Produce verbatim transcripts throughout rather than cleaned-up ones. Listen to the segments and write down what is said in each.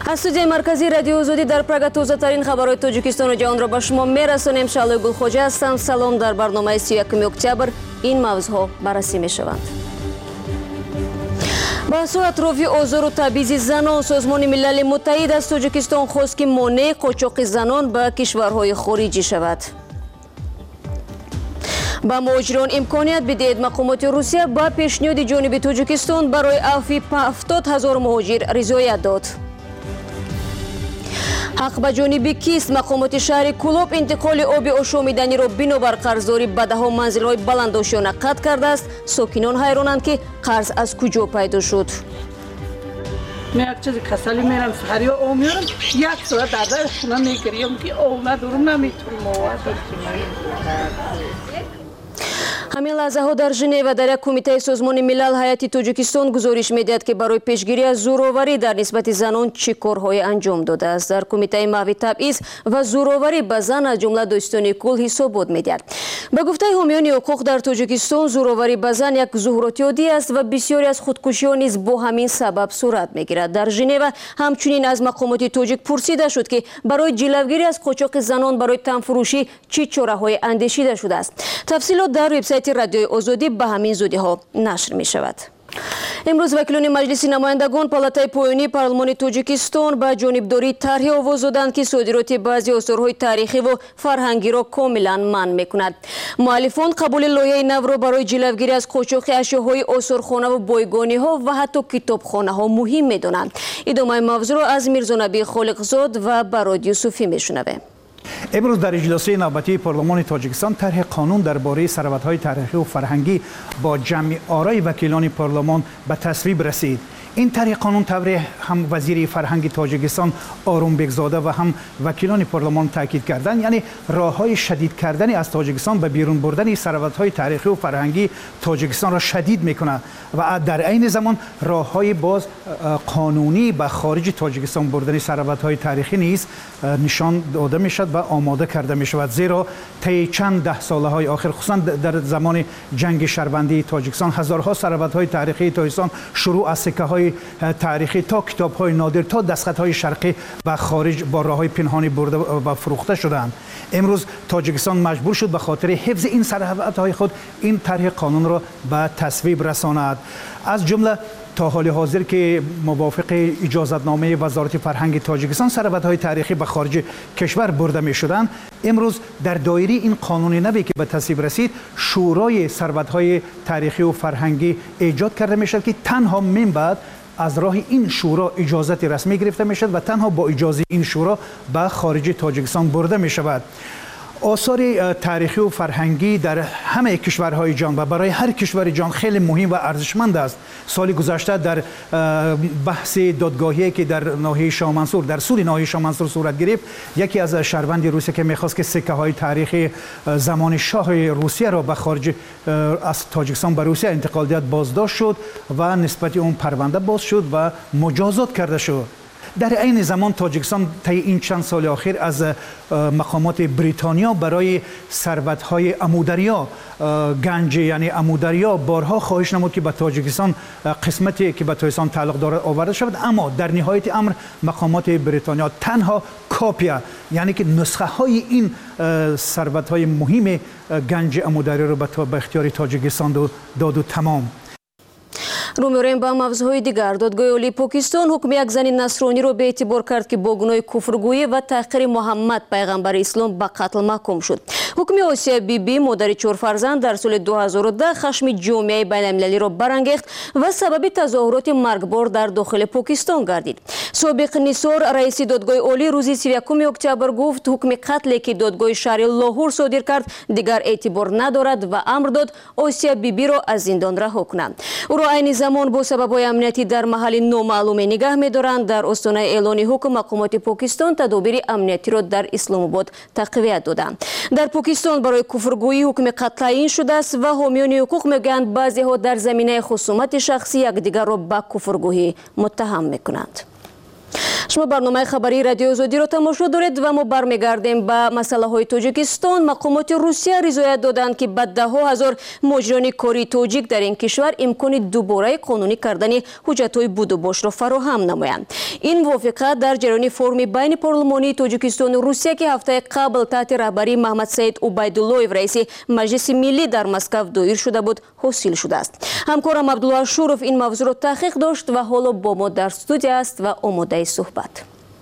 از استودیوی مرکزی رادیو آزادی در پراگ تازه‌ترین خبرهای تاجیکستان و جهان را به شما می‌رسانیم. شعله گلخواجه هستم. سلام. در برنامه سی و یکم اکتبر این موضوعها بررسی می‌شوند. بحث‌ها اطراف آزار و تبعیض زنان. سازمان ملل متحد از تاجیکستان خواست که مانع قاچاق زنان به کشورهای خارجی شود. با مهاجران امکانیت بدهید. مقامات روسیه با پیشنهاد جانب تاجیکستان برای عفو هفتاد هزار مهاجر رضایت داد. حق به جانب کیست؟ مقامات شهر کولوب انتقال آب آشامیدنی را بنابر قرضداری به ده‌ها منزل‌های بلندآشیانه قطع کرده است. ساکنان حیرانند که قرض از کجا پیدا شد. من یک چیز کسلی میرم سحری آب میارم یک ساعت در در خونه میگریم که آب ندارم نمیتونم آب همین لحظه ها در ژنو در یک کمیته سازمان ملل هیئت تاجیکستان گزارش میدهد که برای پیشگیری از زورآوری در نسبت زنان چه کارهای انجام داده است. در کمیته محو تبعیض و زورآوری به زن از جمله داستان کل حسابات میدهد. به گفته حامیان حقوق در تاجیکستان زورآوری به زن یک ظهورات عادی است و بسیاری از خودکشی‌ها نیز با همین سبب صورت میگیرد. در ژنو همچنین از مقامات تاجیک پرسیده شد که برای جلوگیری از قاچاق زنان برای تنفروشی چه چاره‌های اندیشیده شده است. تفصیلات در وبسایت رادیوی آزادی به همین زودی ها نشر می شود. امروز وکیلان مجلس نمایندگان پالاتای پایانی پارلمان تاجیکستان به جانبداری طرحی آواز دادند که صادرات بعضی آثارهای تاریخی و فرهنگی را کاملا منع میکند. مؤلفان قبول لایحه نو را برای جلوگیری از قاچاق اشیاءهای آثارخانه و بایگانی ها و حتی کتابخانه ها مهم میدانند. ادامه موضوع را از میرزا نبی خالقزاد و براد یوسفی میشنویم. امروز در اجلاس نوبتی پارلمان تاجیکستان طرح قانون درباره ثروت‌های تاریخی و فرهنگی با جمع آرای وکیلان پارلمان به تصویب رسید. این طرح قانون طور هم وزیر فرهنگ تاجیکستان آرونبک زاده و هم وکیلان پارلمان تاکید کردند، یعنی راه‌های شدید کردن از تاجیکستان به بیرون بردن ثروت‌های تاریخی و فرهنگی تاجیکستان را شدید می‌کند و در عین زمان راه‌های باز قانونی به خارج تاجیکستان بردن ثروت‌های تاریخی نیز نشان داده می‌شود و آماده کرده می‌شود. زیرا طی چند ده سال‌های آخر خصوصا در زمان جنگ شهروندی تاجیکستان هزارها ثروت‌های تاریخی تاجیکستان شروع از سکه‌های تاریخی تا کتاب‌های نادر تا دستخط‌های شرقی و خارج با راه‌های پنهانی برده و فروخته شدند. امروز تاجیکستان مجبور شد به خاطر حفظ این ثروت‌های خود این طرح قانون را به تصویب رساند. از جمله تا حال حاضر که موافق اجازتنامه وزارت فرهنگ تاجیکستان ثروت‌های تاریخی به خارج کشور برده می‌شدند، امروز در دایره این قانون نوی که به تصویب رسید شورای ثروت‌های تاریخی و فرهنگی ایجاد کرده می‌شود که تنها من بعد از راه این شورا اجازت رسمی گرفته می‌شود و تنها با اجازه این شورا به خارج تاجیکستان برده می‌شود. آثار تاریخی و فرهنگی در همه کشورهای جهان و برای هر کشور جهان خیلی مهم و ارزشمند است. سال گذشته در بحث دادگاهی که در ناحیه شاه منصور در سوری ناحیه شاه منصور صورت گرفت، یکی از شهروند روسیه که می‌خواست که سکه های تاریخی زمان شاه روسیه را به خارج از تاجیکستان به روسیه انتقال داد بازداشت شد و نسبت اون پرونده باز شد و مجازات کرده شد. در عین زمان تاجیکستان طی این چند سال اخیر از مقامات بریتانیا برای ثروت‌های امودریا گنج یعنی امودریا بارها خواهش نمود که به تاجیکستان قسمتی که به تاجیکستان تعلق دارد آورده شود، اما در نهایت امر مقامات بریتانیا تنها کاپیا یعنی که نسخه های این ثروت‌های مهم گنج امودریا را به اختیار تاجیکستان داد و تمام. رو می‌رویم به موضوعهای دیگر. دادگاه عالی پاکستان حکم یک زن نصرانی را به اعتبار کرد که با گناه کفرگویی و تحقیر محمد پیغمبر اسلام به قتل محکوم شد. حکم آسیا بی بی مادر چهار فرزند در سال دو هزار و ده خشم جامعه بین‌المللی را برانگیخت و سبب تظاهرات مرگبار در داخل پاکستان گردید. سابق نثار رئیس دادگاه عالی روز سی و یکم اکتبر گفت حکم قتلی که دادگاه شهر لاهور صادر کرد دیگر اعتبار ندارد و امر داد آسیا بی بی را از زندان رها کنند. او را عین زمان با سبب‌های امنیتی در محل نامعلوم نگاه می‌دارند. در آستانه اعلان حکم مقامات پاکستان تدابیر امنیتی را در اسلام آباد تقویت دادند. در پاکستان برای کفرگویی حکم قتل تعیین شده است و حامیان حقوق میگویند بعضی‌ها در زمینه خصومت شخصی یکدیگر را به کفرگویی متهم می‌کنند. شما برنامه خبری رادیو آزادی را تماشا دارید و ما برمیگردیم به مسئله های تاجیکستان. مقامات روسیه رضایت دادند که به ده ها هزار مهاجران کاری تاجیک در این کشور امکان دوباره قانونی کردن حجت های بود و باش را فراهم نمایند. این موافقت در جریان فرم بین پارلمانی تاجیکستان و روسیه که هفته قبل تحت رهبری محمد سعید عبیداللهیف رئیس مجلس ملی در مسکو دایر شده بود حاصل شده است. همکارم عبدالله شورف این موضوع را تحقیق داشت و حالا با ما در استودیو است و آماده صحبت.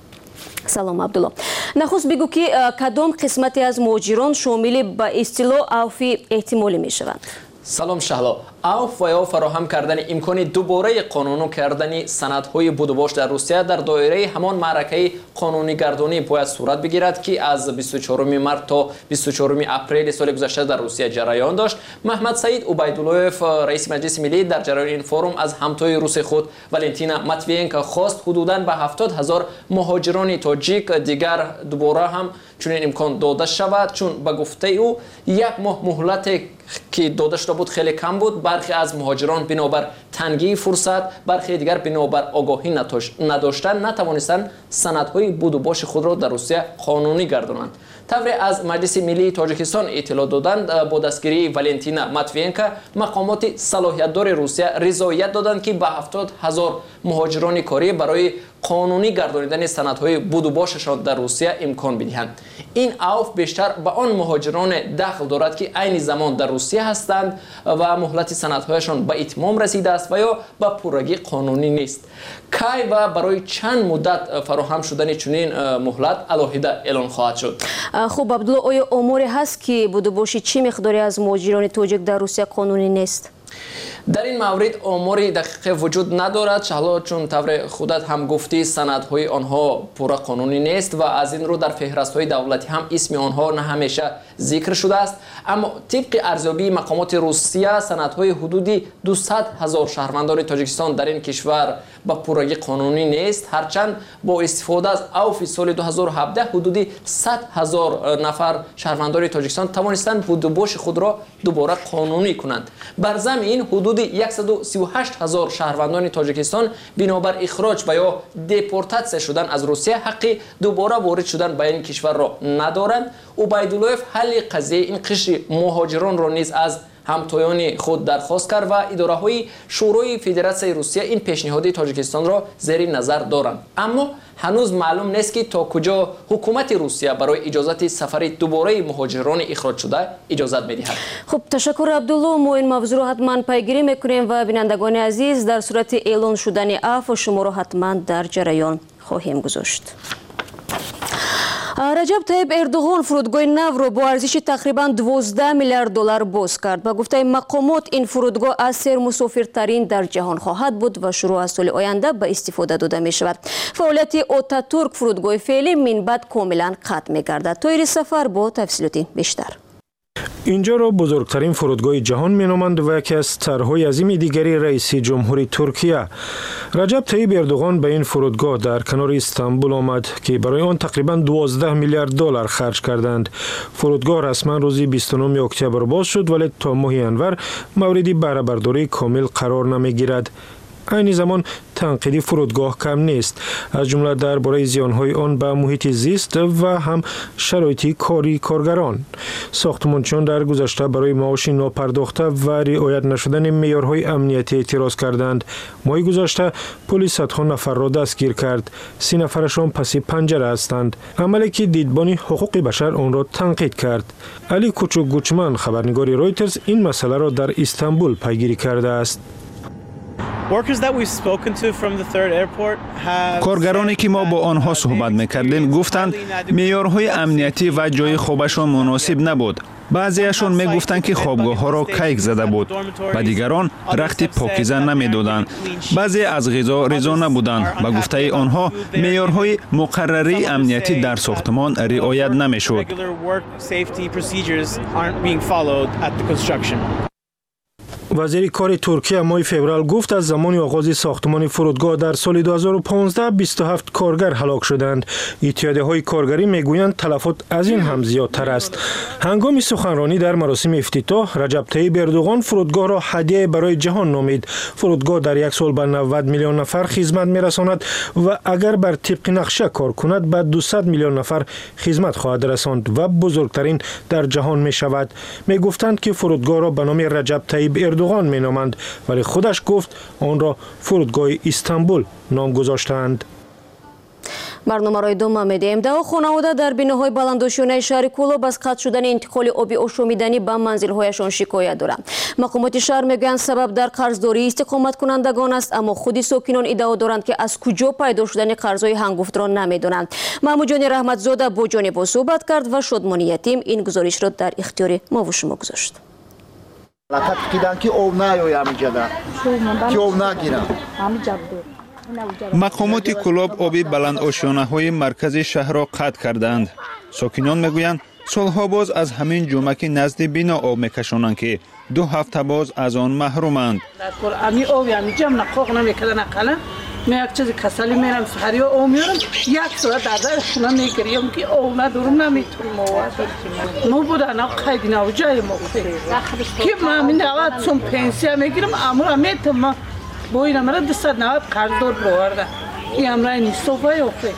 سلام عبدالله. نخست بگو که کدام قسمتی از مهاجران شامل به اصطلاح عفو احتمالی می شوند؟ سلام شهلا. عفو و یا فراهم کردن امکان دوباره قانونی کردن سندهای بود و باش در روسیه در دایره همان معرکه قانونی گردانی باید صورت بگیرد که از بیست و چهارم مارس تا بیست و چهارم اپریل سال گذشته در روسیه جریان داشت. محمد سعید عبیداللهیف رئیس مجلس ملی در جریان این فروم از همتای روس خود والنتینا ماتویینکا خواست حدوداً به هفتاد هزار مهاجران تاجیک دیگر دوباره هم چنین امکان داده شود، چون به گفته او یک ماه مهلت که داده شده بود خیلی کم بود. برخی از مهاجران بنابر تنگی فرصت، برخی دیگر بنابر آگاهی نداشتن نتوانستند سندهای بود و باش خود را در روسیه قانونی گردانند. طوری از مجلس ملی تاجیکستان اطلاع دادند با دستگیری والنتینا ماتویینکا مقامات صلاحیت دار روسیه رضایت دادند که به هفتاد هزار مهاجران کاری برای قانونی گردانیدن سندهای بود و باششان در روسیه امکان بدهند. این عفو بیشتر به آن مهاجران دخل دارد که عین زمان در روسیه هستند و مهلت سندهایشان به اتمام رسیده است و یا به پورگی قانونی نیست. کی و برای چند مدت فراهم شدن چنین مهلت علاوه اعلان خواهد شد؟ خب عبدالله، آیا آماری هست که بود و باشی چی مقداری از مهاجران تاجیک در روسیه قانونی نیست؟ در این مورد آماری دقیق وجود ندارد شهلا، چون طور خودت هم گفتی سندهای آنها پورا قانونی نیست و از این رو در فهرست‌های دولتی هم اسم آنها نه همیشه ذکر شده است. اما طبق ارزیابی مقامات روسیه سندهای حدودی دویست هزار شهروندان تاجیکستان در این کشور با پورگی قانونی نیست، هرچند با استفاده از عفو سال دو هزار و هفده حدودی صد هزار نفر شهروندان تاجیکستان توانستند بود و باش خود را دوباره قانونی کنند. بر ضمن این حدود صد و سی و هشت هزار شهروندان تاجیکستان بنابر اخراج و یا دپورتاسیون شدن از روسیه حق دوباره وارد شدن به این کشور را ندارند. عبیداللهیف حل قضیه این قشر مهاجران را نیز از همتایان خود درخواست کرد و اداره های شورای فدراسیون روسیه این پیشنهاد تاجیکستان را زیر نظر دارند. اما هنوز معلوم نیست که تا کجا حکومت روسیه برای اجازت سفر دوباره مهاجران اخراج شده اجازت می‌دهد. خب تشکر عبدالله. ما این موضوع را حتما پیگیری میکنیم و بینندگان عزیز در صورت اعلان شدن عفو شما را حتما در جریان خواهیم گذاشت. رجب طیب اردوغان فرودگاه نو را با ارزش تقریبا دوازده میلیارد دلار باز کرد. با گفته مقامات این فرودگاه از سر مسافرترین در جهان خواهد بود و شروع از سال آینده به استفاده داده می شود. فعالیت آتاتورک فرودگاه فعلی من بعد کاملا قطع می گردد. طایر سفر با تفصیلاتی بیشتر. اینجا را بزرگترین فرودگاه جهان مینامند و یکی از طرح‌های عظیم دیگری رئیس جمهوری ترکیه رجب طیب اردوغان به این فرودگاه در کنار استانبول آمد که برای آن تقریبا دوازده میلیارد دلار خرج کردند. فرودگاه رسما روز بیست و نه اکتبر باز شد ولی تا ماه انور موردی بهره برداری کامل قرار نمیگیرد. این زمان تنقیدی فرودگاه کم نیست، از جمله درباره زیانهای آن به محیط زیست و هم شرایط کاری کارگران. ساختمانچیان در گذشته برای معاش ناپرداخته و رعایت نشدن معیارهای امنیتی اعتراض کردند. ماه گذشته پلیس صدها نفر را دستگیر کرد، سی نفرشان پس پنجره هستند، عملی که دیدبان حقوق بشر آن را تنقید کرد. علی کوچوک گوچمن خبرنگار رایترز این مسئله را در استانبول پیگیری کرده است. کارگرانی که ما با آنها صحبت می‌کردیم گفتند معیارهای امنیتی و جای خوابشان مناسب نبود. بعضیشان میگفتند که خوابگاه‌ها را کیک زده بود و دیگران رخت پاکیزه نمی‌دادند. بعضی از غذا رضا نبودند. به گفته آنها معیارهای مقرره امنیتی در ساختمان رعایت نمی‌شد. وزیر کار ترکیه ماه فوریه گفت از زمان آغاز ساختمان فرودگاه در سال دو هزار و پانزده بیست و هفت کارگر هلاک شدند. اتحادیه‌های کارگری میگویند تلفات از این هم زیادتر است. هنگام سخنرانی در مراسم افتتاح رجب طیب اردوغان فرودگاه را هدیه برای جهان نامید. فرودگاه در یک سال به نود میلیون نفر خدمت میرساند و اگر بر طبق نقشه کار کند به دویست میلیون نفر خدمت خواهد رساند و بزرگترین در جهان می شود. می گفتند که فرودگاه را به نام رجب طیب اردوغان می نامند ولی خودش گفت آن را فرودگاه استانبول نام گذاشتند. برنامه دوم می‌دهیم. ده خانواده در بیناهای بلندوشانه شهر کولوب از قطع شدن انتقال آب آشامیدنی به منزل‌هایشان شکایت دارند. مقامات شهر میگویند سبب در قرضداری استقامت کنندگان است، اما خود ساکنان ادعا دارند که از کجا پیدا شدن قرض‌های هنگفت را نمی‌دانند. محمود جان رحمتزاده با جانب صحبت کرد و شادمانی یتیم این گزارش را در اختیار ما و شما گذاشت. مقامات کولوب آبی بلند آشیانه‌های مرکزی شهر را قطع کردند. ساکنان میگویند سالها باز از همین جومک نزد بینا آب میکشانند که دو هفته باز از آن محرومند. امی آبی امی جمع نخواه نمیکردن اقلا من یک چیز کسلی میرم سحری و آب میارم یک ساعت در خونه میگریم که آب ندارم نمیتونم آب ما بودن قیدی نو جای ما که من می نوت سون پنسیه میگیرم امور میتونم با این امرا دویست و نود قرضدار بورده این امرا نیستوفای افته.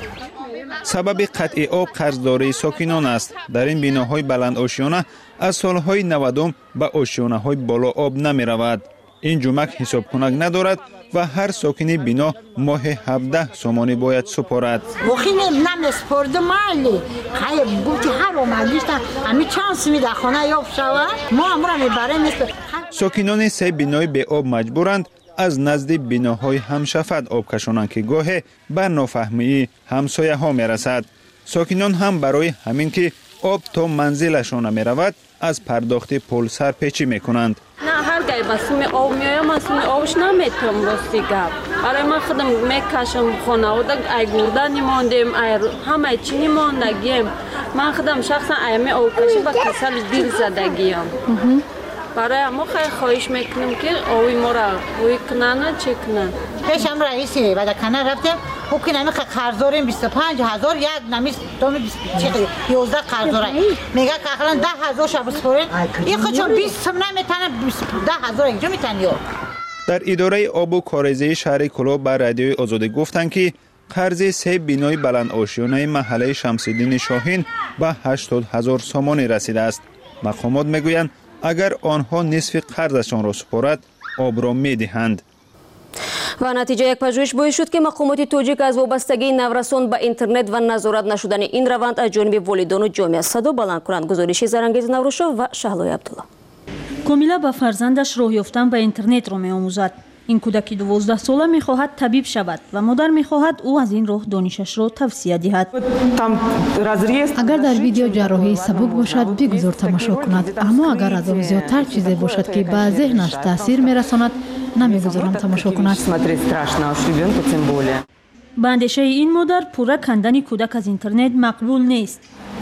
سبب قطع آب قرضداری ساکنان است. در این بیناهای بلند آشیانه از سالهای نودم به آشیانه‌های بالا آب نمی رود. این جومک حساب کنک ندارد و هر ساکنی بینا ماه هفده سومانی باید سپارد. وقتی نمیسپرد مالی خیلی بودی هر اومدیشت همی چانس میده خانه یاب شود ما امور میبره نیست. ساکنان سه بینای به آب مجبورند از نزد بیناهای همشفت آب کشانند که گاهی بر نافهمی همسایه ها می رسد. ساکنان هم برای همین که آب تا منزلشان نمی رود از پرداخت پول سرپیچی می کنند. نه هر گاهی مسئول آب میایم مسئول آبش نمیتونم راستی گپ برای من خودم میکشم خانواده ای گرده نماندیم ای همه چی نماندگیم من خودم شخصا ایمی آب کشی با کسل دل زدگیم برای ما خیلی خواهش میکنیم که آوی ما را بوی کنن چه کنن. پیش هم رئیسی بعد کنن رفتیم او که نمی قرضداریم بیست و پنج هزار یک نمی دومی یازده قرضداره میگه که اقلا ده هزار شب سپارین این خود چون بیست هم نمیتنه ده هزار اینجا میتنی. در اداره آب و کاریزی شهر کولوب بر رادیوی آزادی گفتند که قرض سه بینای بلند آشیانه محله شمس‌الدین شاهین به هشتاد هزار سامانی رسیده است. مقامات میگویند اگر آنها نصف قرضشان را سپارد آب را میدهند. و نتیجه یک پژوهش باعث شد که مقامات تاجیک از وابستگی نورسان به اینترنت و نظارت نشدن این روند از جانب والدان و جامعه صدا بلند کنند. گزارش زرانگیز نوروشا و شهلای عبدالله. کامیلا به فرزندش راه یافتن به اینترنت را می‌آموزد. این کودکی دوازده ساله می‌خواهد طبیب شود و مادر می‌خواهد او از این راه دانشش را توسعه دهد. اگر در ویدیو جراحی سبک باشد بگذار تماشا کند، اما اگر از آن زیادتر چیزی باشد که به ذهنش تاثیر می‌رساند نمی‌گذارم تماشا کند. به اندیشه این مادر پورا کندن کودک از اینترنت مقبول نیست.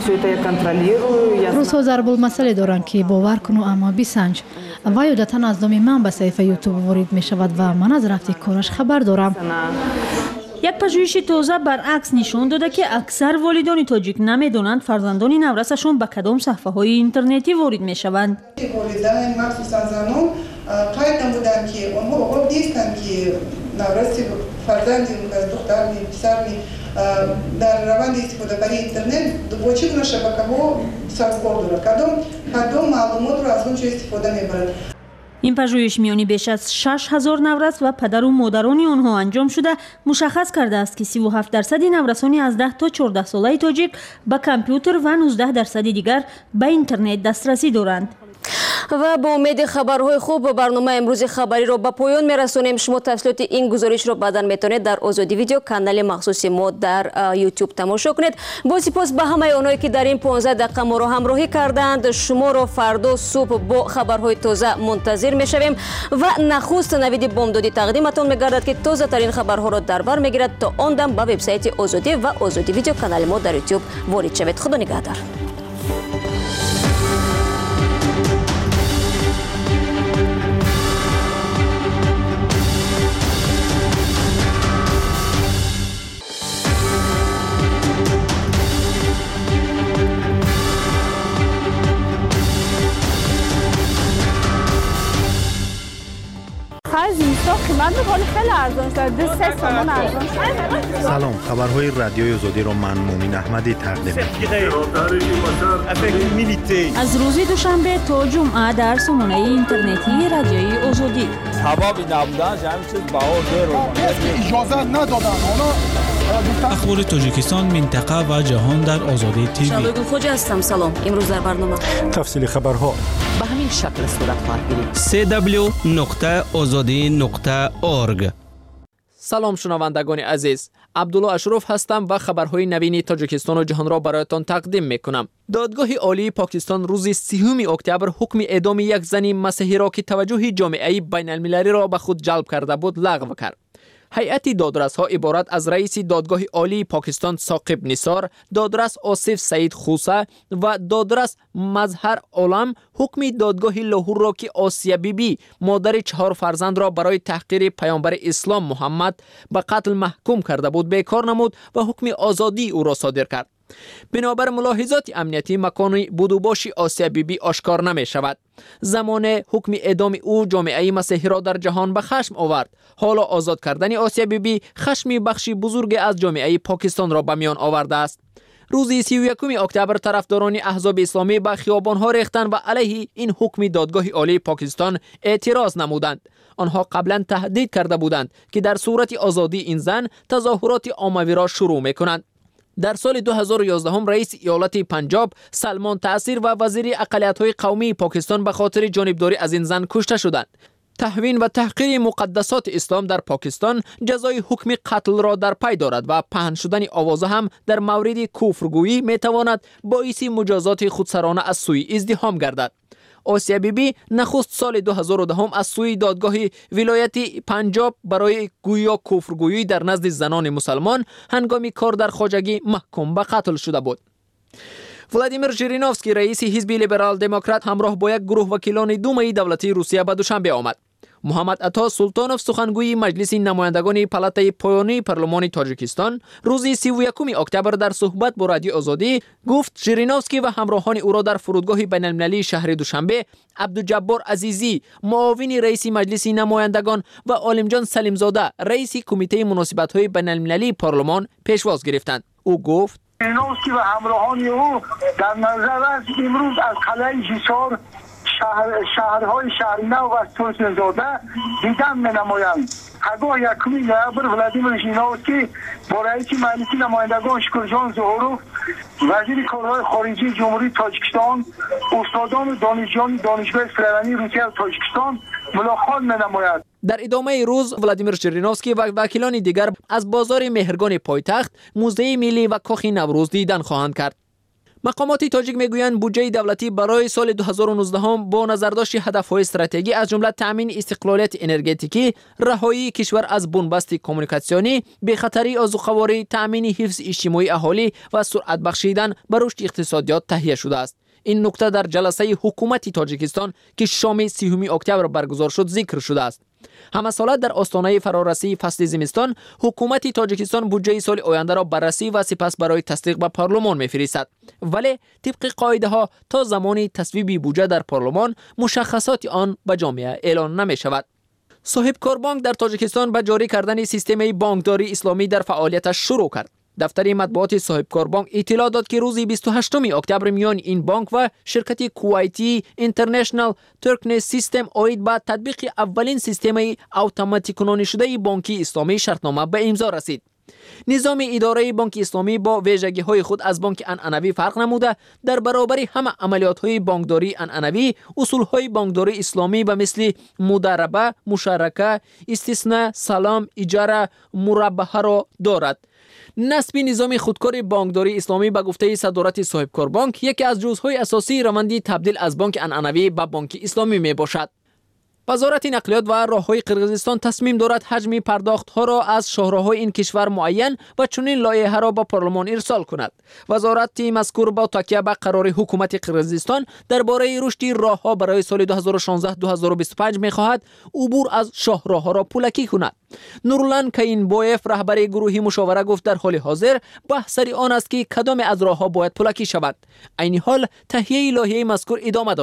روزها ضرب المثل دارند که باور کنو اما بسنج و عادتا از نام من به صفحه یوتیوب وارد می شود و من از رفت کارش خبر دارم. یک پژوهش تازه برعکس نشان داده که اکثر والدان تاجیک نمیدانند فرزندان نورسشون به کدام صفحه های اینترنتی وارد می شوند. والدین مخصوصا زنان قاید نمودند که آنها آقا نیستند که نورس فرزندی از دختر می پسر می در روند استفاده برای اینترنت با چه گونه شبکه ها سازگار دارد کدام کدام معلومات را از اونجا استفاده میبرند. این پژوهش میانی بیش از شش هزار نورس و پدر و مادران آنها انجام شده مشخص کرده است که سی و هفت درصد نورسانی از ده تا چهارده ساله تاجیک به کامپیوتر و نوزده درصد دیگر به اینترنت دسترسی دارند. و با امید خبرهای خوب برنامه امروز خبری را به پایان میرسونیم. شما تفصیلات این گزارش را بعداً میتونید در آزادی ویدیو کانال مخصوص ما در یوتیوب تماشا کنید. با سپاس به همه آنهایی که در این پانزده دقیقه ما را همراهی کردند. شما را فردا صبح با خبرهای تازه منتظر میشویم و نخست نوید بامدادی تقدیمتان میگردد که تازه ترین خبرها را در بر میگیرد. تا آن دم به وبسایت آزادی و آزادی ویدیو کانال ما در یوتیوب وارد شوید. خدا نگهدار. خرج اینستا قیمت ولی خیلی ارزان شده. دو سه تومن ارزان شده. سلام، خبرهای رادیوی آزادی را من مومن احمدی تقدیم می‌کنم. از روز دوشنبه تا جمعه در سامانه اینترنتی رادیوی آزادی. هوایی نبودن همین چیز بها زیر اجازه ندادن. اخبار تاجیکستان، منطقه و جهان در آزادی تیوی. شادو خوجا هستم. سلام. امروز در برنامه تفصیل خبرها به همین شکل صورت خواهد گرفت. سی دبلیو نقطه آزادی نقطه اورگ. سلام شنوندگان عزیز، عبدالله اشرف هستم و خبرهای نوین تاجیکستان و جهان را برایتان تقدیم میکنم. دادگاه عالی پاکستان روز سیوم اکتبر حکم اعدام یک زن مسیحی را که توجه جامعه بین المللی را به خود جلب کرده بود لغو کرد. هیئت دادرس‌ها عبارت از رئیس دادگاه عالی پاکستان ثاقب نثار، دادرس آصف سعید خوسه و دادرس مظهر عالم حکم دادگاه لاهور را که آسیه بیبی مادر چهار فرزند را برای تحقیر پیامبر اسلام محمد به قتل محکوم کرده بود بیکار نمود و حکم آزادی او را صادر کرد. بنابر ملاحظات امنیتی مکان بودوباش آسیه بیبی آشکار نمی شود. زمان حکم اعدام او جامعه مسیحی را در جهان به خشم آورد. حالا آزاد کردن آسیه بیبی خشمی بخشی بزرگ از جامعه پاکستان را به میان آورده است. روز سی و یکم اکتبر طرفداران احزاب اسلامی به خیابان‌ها ریختند و علیه این حکم دادگاه عالی پاکستان اعتراض نمودند. آنها قبلا تهدید کرده بودند که در صورت آزادی این زن تظاهرات عمومی را شروع می‌کنند. در سال دو هزار و یازده هم رئیس ایالت پنجاب سلمان تأثیر و وزیر اقلیت‌های قومی پاکستان به خاطر جانبداری از این زن کشته شدند. تهوین و تحقیر مقدسات اسلام در پاکستان جزای حکم قتل را در پی دارد و پهن شدن آوازه هم در مورد کفرگویی می تواند باعث مجازات خودسرانه از سوی ازدحام گردد. آسیه بیبی نخست سال دو هزار و ده از سوی دادگاه ولایت پنجاب برای گویا کفرگویی در نزد زنان مسلمان هنگامی کار در خواجگی محکوم به قتل شده بود. ولادیمیر ژیرینوفسکی رئیس حزب لیبرال دموکرات همراه با یک گروه وکیلان دومه دولتی روسیه به دوشنبه آمد. محمد عطا سلطانوف سخنگوی مجلس نمایندگان پالاتای پایانی پارلمان تاجیکستان روز سی و یکم اکتبر در صحبت با رادیو آزادی گفت ژیرینوفسکی و همراهان او را در فرودگاه بین المللی شهر دوشنبه عبدالجبار عزیزی معاون رئیس مجلس نمایندگان و عالمجان سلیمزاده رئیس کمیته مناسبت‌های بین المللی پارلمان پیشواز گرفتند. او گفت ژیرینوفسکی و همراهان او در نظر است امروز از قلعه حصار شهر شهرهای شهرنو و ترکمنزاده دیدن می نمایند. اگاه یکمی نوامبر ولادیمیر ژیرینوفسکی با رئیس مجلس نمایندگان شکرجان ظهوروف، وزیر کارهای خارجی جمهوری تاجیکستان، استادان و دانشجویان دانشگاه اسلامی روسیه و تاجیکستان ملاقات می نماید. در ادامه روز ولادیمیر ژیرینوفسکی و وکیلان دیگر از بازار مهرگان پایتخت، موزه ملی و کاخ نوروز دیدن خواهند کرد. مقامات تاجیک میگویند بودجه دولتی برای سال دو هزار و نوزده هم با نظرداشت هدف‌های استراتژیکی از جمله تامین استقلالیت انرژتیکی، رهایی کشور از بنبست کمیونیکاسیونی، بی‌خطری از خواری، تامین حفظ اجتماعی اهالی و سرعت بخشیدن به رشد اقتصادیات تهیه شده است. این نکته در جلسه حکومت تاجیکستان که شام سیوم اکتبر برگزار شد ذکر شده است. همه ساله در آستانه فرارسی فصل زمستان حکومت تاجیکستان بودجه سال آینده را بررسی و سپس برای تصدیق به پارلمان می‌فرستد، ولی طبق قاعده ها تا زمان تصویب بودجه در پارلمان مشخصات آن به جامعه اعلان نمی شود. صاحب کار بانک در تاجیکستان به جاری کردن سیستم بانکداری اسلامی در فعالیتش شروع کرد. دفتر مطبوعات صاحب کار بانک اطلاع داد که روز بیست و هشتم اکتبر میان این بانک و شرکت کویتی اینترنشنال ترکنس سیستم اوید با تطبیق اولین سیستم اتوماتیک کنونی شده بانکی اسلامی شرطنامه به امضا رسید. نظام اداره بانک اسلامی با ویژگی‌های خود از بانک عنعنوی فرق نموده در برابر همه عملیات‌های بانکداری عنعنوی اصول‌های بانکداری اسلامی به مثل مداربه، مشارکه، استثناء، سلام، اجاره، مربحه را دارد. نصب نظام خودکار بانکداری اسلامی به گفته صدارت صاحب کار بانک یکی از جزءهای اساسی روند تبدیل از بانک عنعنوی به بانک اسلامی می باشد. وزارت نقلیات و راههای قرقیزستان تصمیم دارد حجم پرداخت‌ها را از شاهراهای این کشور معین و چنین لایحه را به پارلمان ارسال کند. وزارت مذکور با تکیه به قرار حکومت قرقیزستان درباره رشد راهها برای سال دو هزار و شانزده تا دو هزار و بیست و پنج می‌خواهد عبور از شاهراها را پولکی کند. نورلان کینبویف رهبر گروه مشاوره گفت در حال حاضر بحث سر آن است که کدام از راهها باید پولکی شود. عین حال تهیه لایحه مذکور ادامه دارد.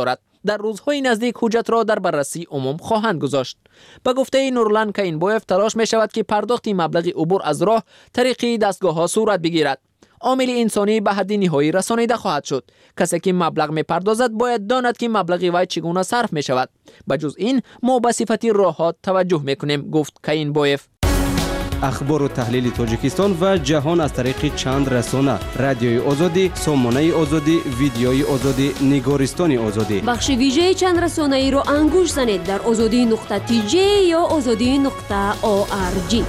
در روزهای نزدیک حجت را در بررسی عموم خواهند گذاشت. به گفته نورلند کینبویف تلاش می شود که پرداخت مبلغ عبور از راه طریق دستگاه ها صورت بگیرد. عامل انسانی به حد نهایی رسانیده خواهد شد. کسی که مبلغ می پردازد باید داند که مبلغ وی چگونه صرف می شود. بجز این ما به صفت راهات توجه می کنیم، گفت کینبویف. اخبار و تحلیل تاجیکستان و جهان از طریق چند رسانه: رادیوی آزادی، سامانه آزادی، ویدیوی آزادی، نگارستان آزادی. بخش ویژه چند رسانه ای را انگوش زنید در آزادی نقطه تی جی یا آزادی نقطه او آر جی.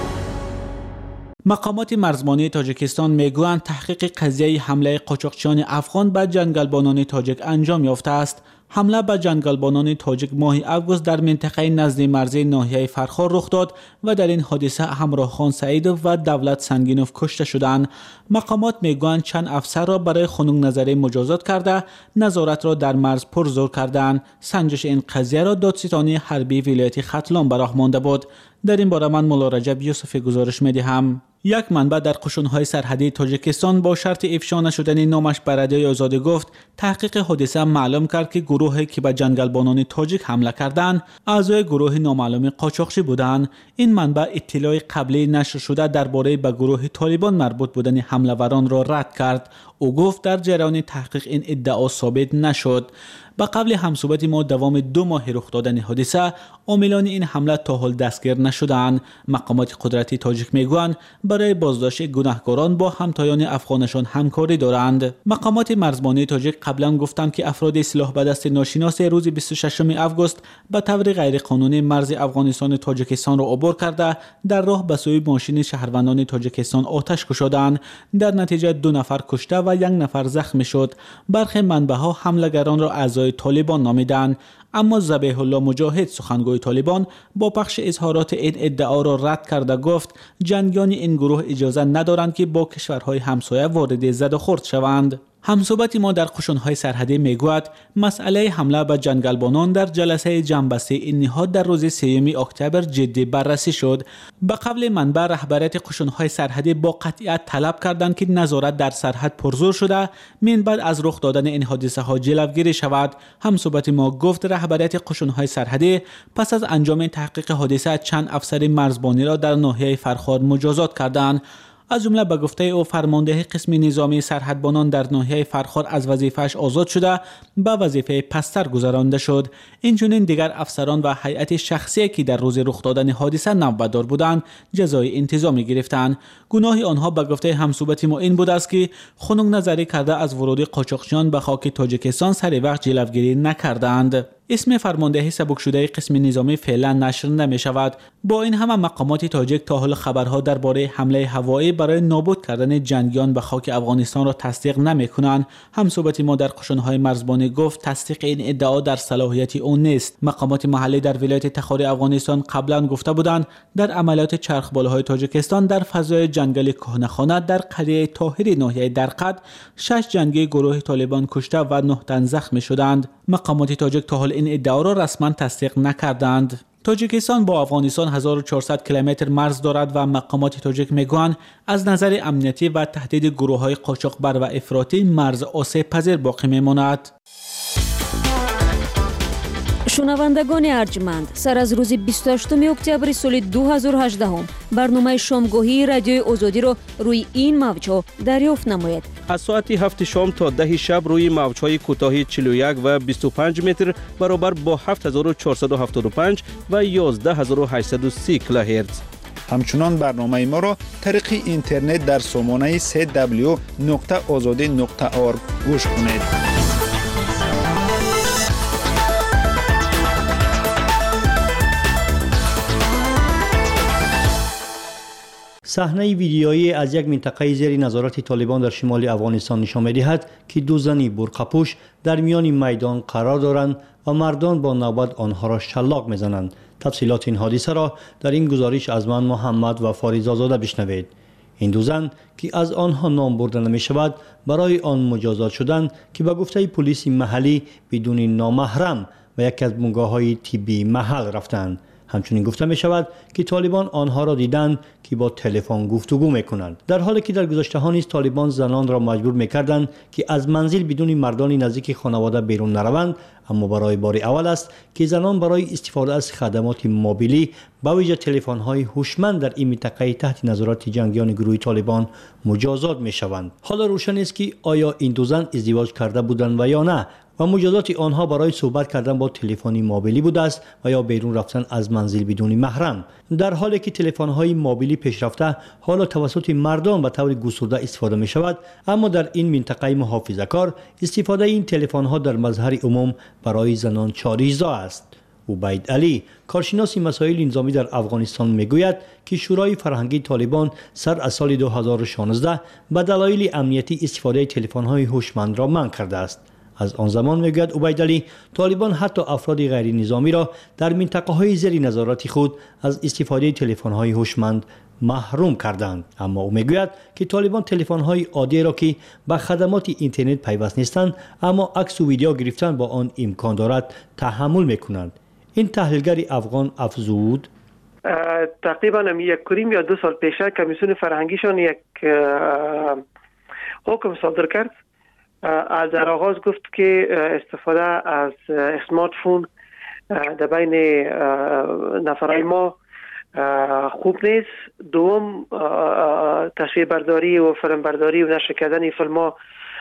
مقامات مرزبانی تاجیکستان میگویند تحقیق قضیه حمله قاچاقچیان افغان به جنگلبانان تاجیک انجام یافته است. حمله به جنگلبانان تاجیک ماه اوگوست در منطقه نزد مرزی ناحیه فرخار رخ داد و در این حادثه همراه خان سعیدوف و دولت سنگینوف کشته شدند. مقامات میگویند چند افسر را برای خنک نظری مجازات کرده نظارت را در مرز پرزور کردند. سنجش این قضیه را دادستانی حربی ولایت ختلان به راه مانده بود. در این باره من مولا رجب یوسفی گزارش میدهم. یک منبع در قشون‌های سرحدی تاجیکستان با شرط افشا نشدن نامش به رادیوی آزادی گفت تحقیق حادثه معلوم کرد که گروهی که به جنگلبانان تاجیک حمله کردند اعضای گروه نامعلوم قاچاقچی بودند. این منبع اطلاع قبلی نشر شده درباره به گروه طالبان مربوط بودن حمله‌وران را رد کرد. او گفت در جریان تحقیق این ادعا ثابت نشد. با قبل همصحبت ما دوام دو ماه رخ دادن حادثه عاملان این حمله تا حال دستگیر نشدند. مقامات قدرتی تاجیک میگویند برای بازداشت گناهکاران با همتایان افغانشان همکاری دارند. مقامات مرزبانی تاجیک قبلا گفتند که افراد سلاح به دست ناشناس روز بیست و ششم اوگوست به طور غیرقانونی مرز افغانستان و تاجیکستان را عبور کرده در راه به سوی ماشین شهروندان تاجیکستان آتش گشودند. در نتیجه دو نفر کشته و یک نفر زخمی شد. برخی منبع‌ها حمله‌گران را اعضای طالبان نامیدند، اما ذبیح الله مجاهد سخنگوی طالبان با پخش اظهارات این ادعا را رد کرده گفت جنگیان این گروه اجازه ندارند که با کشورهای همسایه وارد زد و خورد شوند. همصحبت ما در قشون‌های سرحدی میگوید مسئله حمله به جنگلبانان در جلسه جنبسته این نهاد در روز سوم اکتبر جدی بررسی شد. به قبل منبع رهبریت قشون‌های سرحدی با قطعیت طلب کردند که نظارت در سرحد پرزور شده من بعد از رخ دادن این حادثه ها جلوگیری شود. همصحبت ما گفت رهبریت قشون‌های سرحدی پس از انجام تحقیق حادثه چند افسر مرزبانی را در ناحیه فرخار مجازات کردند. از جمله به گفته او فرمانده قسم نظامی سرحدبانان در ناحیه فرخار از وظیفه‌اش آزاد شده به وظیفه پستر گذرانده شد. اینچنین دیگر افسران و هیئت شخصی که در روز رخ دادن حادثه نوبتدار بودند جزای انتظامی گرفتند. گناه آنها به گفته همصحبت ما این بود است که خنک نظری کرده از ورود قاچاقچیان به خاک تاجیکستان سر وقت جلوگیری نکردند. اسم فرماندهی سبک شده قسم نظامی فعلا نشر نمی شود. با این همه مقامات تاجیک تا حال خبرها درباره حمله هوایی برای نابود کردن جنگیان به خاک افغانستان را تصدیق نمی کنند. همصحبت ما در قشون‌های مرزبانی گفت تصدیق این ادعا در صلاحیت او نیست. مقامات محلی در ولایت تخار افغانستان قبلا گفته بودند در عملیات چرخبالهای تاجیکستان در فضای جنگل کهنخانه در قریه طاهری ناحیه درقد شش جنگی گروه طالبان کشته و نه تن زخمی شدند. مقامات تاجیک تا حال این ادعا را رسما تصدیق نکردند. تاجیکستان با افغانستان هزار و چهارصد کیلومتر مرز دارد و مقامات تاجیک میگویند از نظر امنیتی و تهدید گروه‌های قاچاقبر و افراطی مرز آسیب پذیر باقی میماند. شنوندگان ارجمند، سر از روز بیست و هشتم اکتبر سال دو هزار و هجده برنامه شامگاهی رادیوی آزادی را روی این موج‌ها دریافت نمایید. از ساعت هفت شام تا ده شب روی موج‌های کوتاه چهل و یک و بیست و پنج متر برابر با هفت هزار و چهارصد و هفتاد و پنج و یازده هزار و هشتصد و سی کیلوهرتز. همچنان برنامه ما را طریق اینترنت در سامانه سه دبلیو نقطه آزادی نقطه او آر گوش کنید. صحنه ویدیویی از یک منطقه زیر نظارت طالبان در شمال افغانستان نشان می‌دهد که دو زنی برقع‌پوش در میان میدان قرار دارند و مردان با نوبت آنها را شلاق می‌زنند. تفصیلات این حادثه را در این گزارش از من محمد و فاریزاده بشنوید. این دو زن که از آنها نام برده نمی‌شود برای آن مجازات شدند که به گفته پلیس محلی بدون نامحرم و یک از بنگاه‌های طبی محل رفتند. همچنین گفته می شود که طالبان آنها را دیدند که با تلفن گفتگو می کنند. در حالی که در گذشته ها نیز طالبان زنان را مجبور می کردند که از منزل بدون مردان نزدیک خانواده بیرون نروند، اما برای بار اول است که زنان برای استفاده از خدمات موبیلی به ویژه تلفن های هوشمند در این منطقه تحت نظارت جنگیان گروه طالبان مجازات می شوند. حالا روشن است که آیا این دو زن ازدواج کرده بودند و یا نه و مجازات آنها برای صحبت کردن با تلفن موبیلی بوده است و یا بیرون رفتن از منزل بدون محرم. در حالی که تلفن های موبیلی پیشرفته حالا توسط مردان به طور گسترده استفاده می شود، اما در این منطقه محافظه‌کار استفاده این تلفن ها در مظهر عموم برای زنان چاریزا است. عبید علی، کارشناس مسائل نظامی در افغانستان میگوید که شورای فرهنگی طالبان سر از سال دو هزار و شانزده به دلایل امنیتی استفاده تلفن های هوشمند را منع کرده است. از آن زمان میگوید عبید علی، طالبان حتی افراد غیر نظامی را در منطقه های زیر نظارت خود از استفاده تلفن های هوشمند محروم کردند. اما او میگوید که طالبان تلفن های عادی را که به خدمات اینترنت پیوست نیستند اما عکس و ویدیو گرفتن با آن امکان دارد تحمل میکنند. این تحلیلگر افغان افزود: تقریبا یک کریم یا دو سال پیشه کمیسیون فرهنگیشان یک حکم صادر کرد. از در آغاز گفت که استفاده از اسمارت فون در بین نفرای ما خوب نیست. دوم، تصویر برداری و فیلم برداری و نشر کردن فیلم ها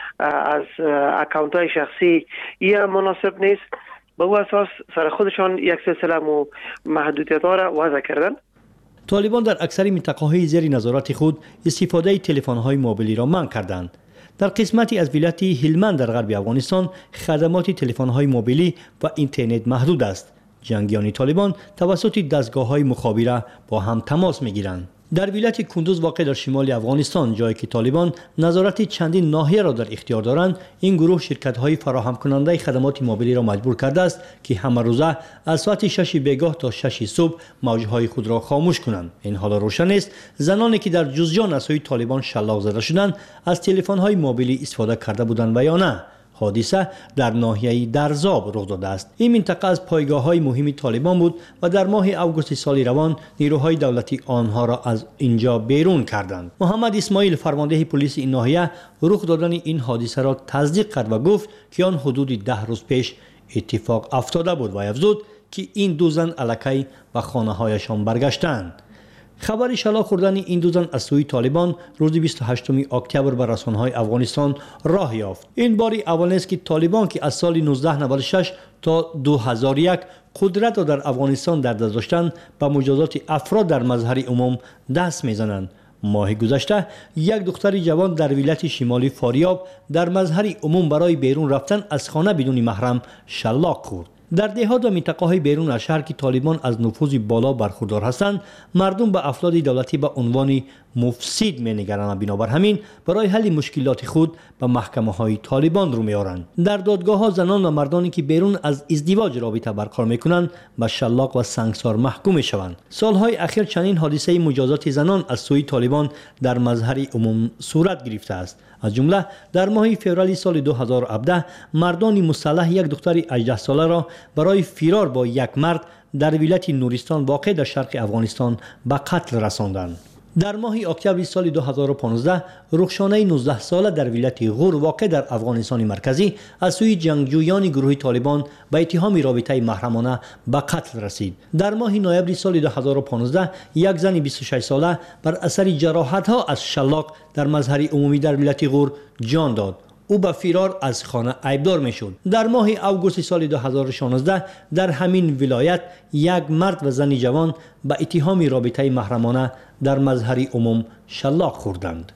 از اکانت های شخصی این مناسب نیست. به او اساس سر خودشان یک سلسله محدودیت ها را وضع کردن. طالبان در اکثر منطقه های زیر نظارت خود استفاده تلفن های موبیلی را منع کردند. در قسمتی از ولایت هلمند در غرب افغانستان خدمات تلفن های موبیلی و اینترنت محدود است. جنگیان طالبان توسط دستگاه های مخابره با هم تماس می گیرند. در ولایت کندوز واقع در شمال افغانستان، جایی که طالبان نظارت چندین ناحیه را در اختیار دارند، این گروه شرکت های فراهم کننده خدمات موبیلی را مجبور کرده است که همه روزه از ساعت شش بیگاه تا شش صبح موجهای خود را خاموش کنند. این حالا روشن است زنانی که در جزجان از سوی طالبان شلاق زده شدند از تلفن های موبیلی استفاده کرده بودند و یا نه. حادثه در ناحیه درزاب رخ داده است. این منطقه از پایگاه‌های مهم طالبان بود و در ماه اوگوست سال روان نیروهای دولتی آنها را از اینجا بیرون کردند. محمد اسماعیل، فرمانده پلیس این ناحیه، رخ دادن این حادثه را تصدیق کرد و گفت که آن حدود ده روز پیش اتفاق افتاده بود و افزود که این دو زن الکی به خانه‌هایشان برگشتند. خبر شلاق خوردن این دو زن از سوی طالبان روز بیست و هشتم اکتبر بر رسانه‌های افغانستان راه یافت. این باری اول است که طالبان که از سال نوزده نود و شش تا دو هزار و یک قدرت را در افغانستان در دست داشتند به مجازات افراد در مظهر عموم دست میزنند. ماه گذشته یک دختر جوان در ولایت شمالی فاریاب در مظهر عموم برای بیرون رفتن از خانه بدون محرم شلاق خورد. در دهات و منطقه های بیرون از شهر که طالبان از نفوذ بالا برخوردار هستند، مردم به افراد دولتی به عنوان مفسد می‌نگرند. بنابر همین برای حل مشکلات خود به محکمه های طالبان رو می‌آورند. در دادگاه ها زنان و مردانی که بیرون از ازدواج رابطه برقرار می‌کنند به شلاق و سنگسار محکوم می‌شوند. سالهای اخیر چنین حادثه مجازات زنان از سوی طالبان در مظهر عموم صورت گرفته است. از جمله در ماه فوریه سال دو هزار و هفده مردان مسلح یک دختر هجده ساله را برای فرار با یک مرد در ولایت نورستان واقع در شرق افغانستان به قتل رساندند. در ماه اکتبر سال دو هزار و پانزده رخشانه نوزده ساله در ولایت غور واقع در افغانستان مرکزی از سوی جنگجویان گروه طالبان به اتهام رابطه محرمانه به قتل رسید. در ماه نوامبر سال دو هزار و پانزده یک زن بیست و شش ساله بر اثر جراحت ها از شلاق در مظهر عمومی در ولایت غور جان داد. او به فرار از خانه عیبدار میشد. در ماه اوگوست سال دو هزار و شانزده در همین ولایت یک مرد و زن جوان به اتهام رابطه محرمانه در مظهر عموم شلاق خوردند.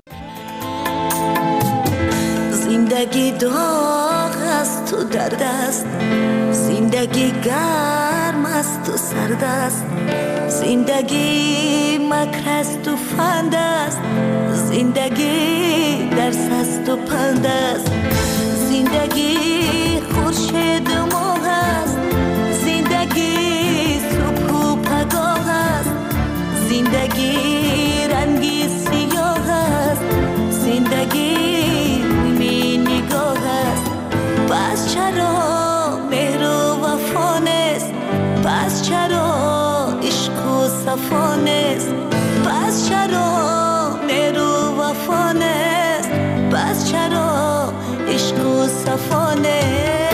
زندگی داغ است و درد است، زندگی گرم است و سرد است، زندگی مکر است و فند است، زندگی درس است و پند است، زندگی خورشید و ماه است، زندگی صبح و پگاه است، زندگی رنگی سیاه است، زندگی می نگاه است. پس چرا مهر و وفا نیست؟ پس چرا صفانست پس چرا نیرو وفانست پس چرا عشق و صفانست